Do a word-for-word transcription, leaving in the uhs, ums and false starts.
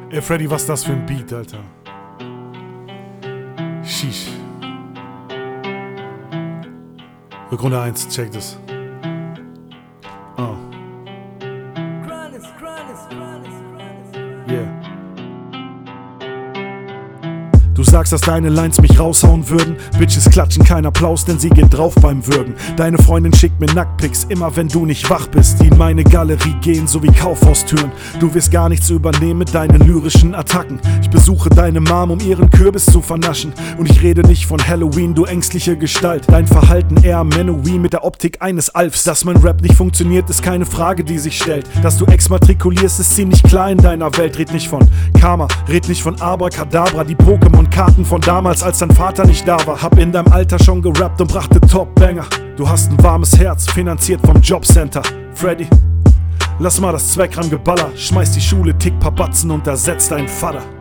Ey Freddy, was ist das für ein Beat, Alter? Sheesh. Rückrunde eins, check das. Oh. Yeah. Du sagst, dass deine Lines mich raushauen würden. Bitches klatschen kein Applaus, denn sie gehen drauf beim Würgen. Deine Freundin schickt mir Nacktpics, immer wenn du nicht wach bist, die in meine Galerie gehen, so wie Kaufhaustüren. Du wirst gar nichts übernehmen mit deinen lyrischen Attacken. Ich besuche deine Mom, um ihren Kürbis zu vernaschen. Und ich rede nicht von Halloween, du ängstliche Gestalt. Dein Verhalten eher Manowee mit der Optik eines Alfs. Dass mein Rap nicht funktioniert, ist keine Frage, die sich stellt. Dass du exmatrikulierst, ist ziemlich klar in deiner Welt. Red nicht von Karma, red nicht von Abracadabra, die Pokémon Karten von damals, als dein Vater nicht da war. Hab in deinem Alter schon gerappt und brachte Top-Banger. Du hast ein warmes Herz, finanziert vom Jobcenter. Freddy, lass mal das Zweckram Geballer. Schmeiß die Schule, tick paar Batzen und ersetz deinen Vater.